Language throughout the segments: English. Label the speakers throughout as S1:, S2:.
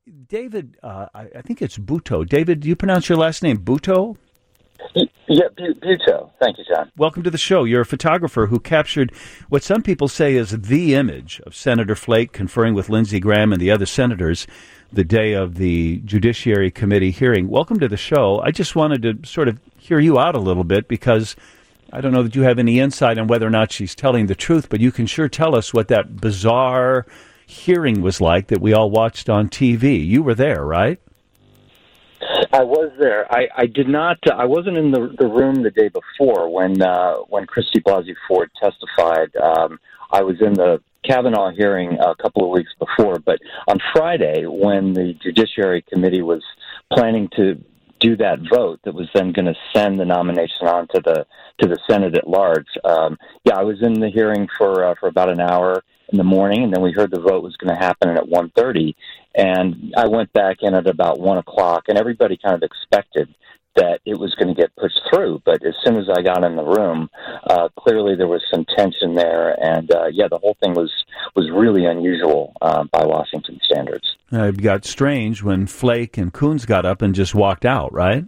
S1: David, I think it's Buto. David, do you pronounce your last name Buto?
S2: Yeah, Buto. Thank you, John.
S1: Welcome to the show. You're a photographer who captured what some people say is the image of Senator Flake conferring with Lindsey Graham and the other senators the day of the Judiciary Committee hearing. Welcome to the show. I just wanted to sort of hear you out a little bit because I don't know that you have any insight on whether or not she's telling the truth, but you can sure tell us what that bizarre hearing was like that we all watched on TV. You were there, right?
S2: I was there. I did not. I wasn't in the room the day before when Christy Blasey Ford testified. I was in the Kavanaugh hearing a couple of weeks before, but on Friday, when the Judiciary Committee was planning to do that vote that was then going to send the nomination on to the Senate at large, I was in the hearing for about an hour in the morning, and then we heard the vote was going to happen at 1:30, and I went back in at about 1 o'clock, and everybody kind of expected that it was going to get pushed through. But as soon as I got in the room, clearly there was some tension there, and the whole thing was really unusual by Washington standards.
S1: It got strange when Flake and Coons got up and just walked out, right?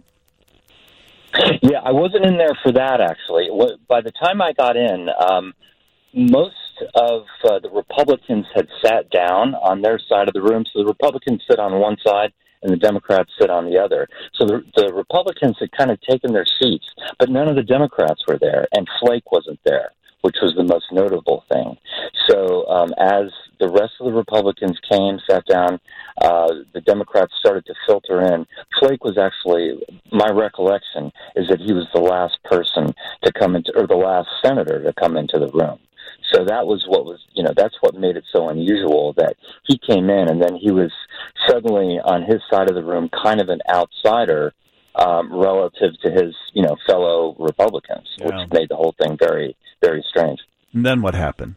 S2: Yeah, I wasn't in there for that, actually. By the time I got in, most of the Republicans had sat down on their side of the room, so the Republicans sit on one side and the Democrats sit on the other. So the Republicans had kind of taken their seats, but none of the Democrats were there, and Flake wasn't there, which was the most notable thing. So as the rest of the Republicans sat down, the Democrats started to filter in. Flake was actually, my recollection is that he was the last person to come into, or the last senator to come into the room. So that was that's what made it so unusual, that he came in and then he was suddenly on his side of the room kind of an outsider relative to his, fellow Republicans, which made the whole thing very, very strange.
S1: And then what happened?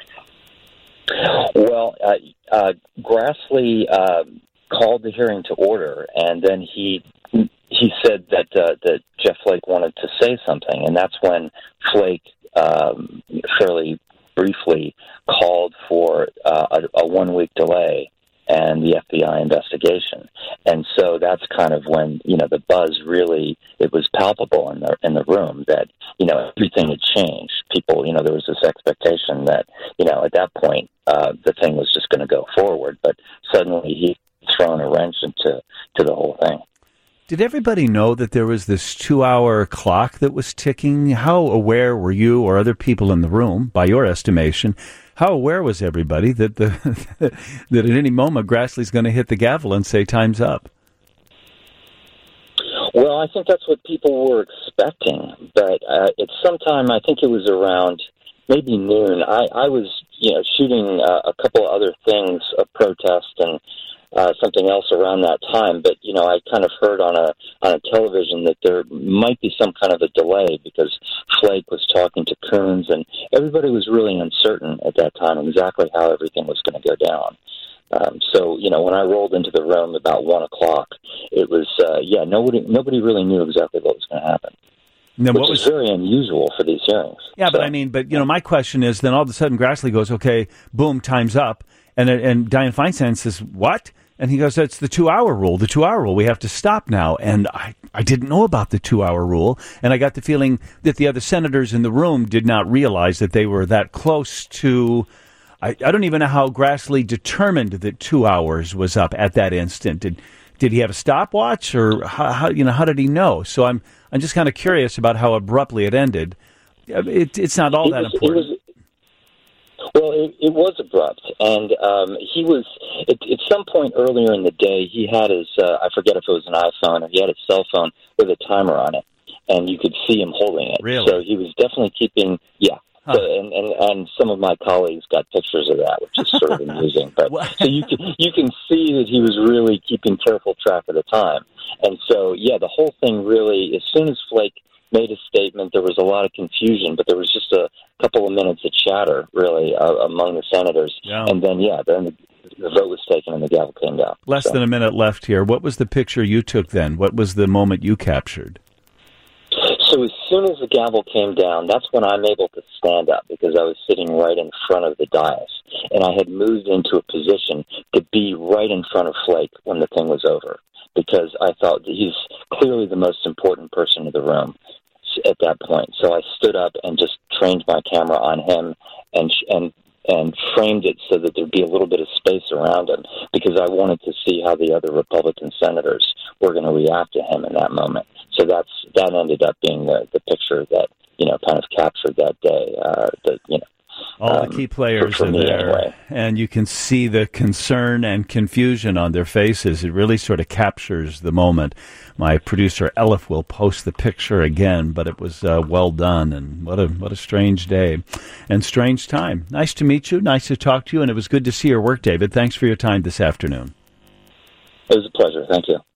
S2: Well, Grassley called the hearing to order, and then he said that Jeff Flake wanted to say something, and that's when Flake fairly briefly called for a 1-week delay and the FBI investigation. And so that's kind of when, the buzz really, it was palpable in the room that, everything had changed. People, there was this expectation that, at that point, the thing was just going to go forward. But suddenly he thrown a wrench into the whole thing.
S1: Did everybody know that there was this 2-hour clock that was ticking? How aware were you or other people in the room, by your estimation, how aware was everybody that that at any moment Grassley's going to hit the gavel and say time's up?
S2: Well, I think that's what people were expecting, but at some time, I think it was around maybe noon, I was shooting a couple of other things, a protest and something else around that time, but I kind of heard on a television that there might be some kind of a delay because Flake was talking to Coons, and everybody was really uncertain at that time exactly how everything was going to go down. So when I rolled into the room about 1 o'clock, it was nobody really knew exactly what was going to happen.
S1: Then
S2: which is very unusual for these hearings.
S1: Yeah, so. But my question is, then all of a sudden Grassley goes, okay, boom, time's up. And Dianne Feinstein says, what? And he goes, that's the 2-hour rule. The 2-hour rule. We have to stop now. And I didn't know about the 2-hour rule. And I got the feeling that the other senators in the room did not realize that they were that close to. I don't even know how Grassley determined that 2 hours was up at that instant. Did he have a stopwatch, or how did he know? So I'm just kind of curious about how abruptly it ended. It's not all that important.
S2: It was abrupt, and he was at some point earlier in the day. He had his I forget if it was an iPhone or he had a cell phone with a timer on it, and you could see him holding it.
S1: Really?
S2: So he was definitely keeping. Yeah. Huh. So, and some of my colleagues got pictures of that, which is sort of amusing. But so you can see that he was really keeping careful track of the time. And so the whole thing really, as soon as Flake made a statement, there was a lot of confusion, but there was just a couple of minutes of chatter, really, among the senators. Yeah. And then, then the vote was taken and the gavel came down.
S1: Less than a minute left here. What was the picture you took then? What was the moment you captured?
S2: So as soon as the gavel came down, that's when I'm able to stand up because I was sitting right in front of the dais. And I had moved into a position to be right in front of Flake when the thing was over because I thought that he's clearly the most important person in the room at that point. So I stood up and just trained my camera on him and framed it so that there'd be a little bit of space around him because I wanted to see how the other Republican senators were going to react to him in that moment. So that ended up being the picture that, kind of captured that day.
S1: All the key players are there,
S2: anyway.
S1: And you can see the concern and confusion on their faces. It really sort of captures the moment. My producer, Elif, will post the picture again, but it was well done, and what a strange day and strange time. Nice to meet you, nice to talk to you, and it was good to see your work, David. Thanks for your time this afternoon.
S2: It was a pleasure. Thank you.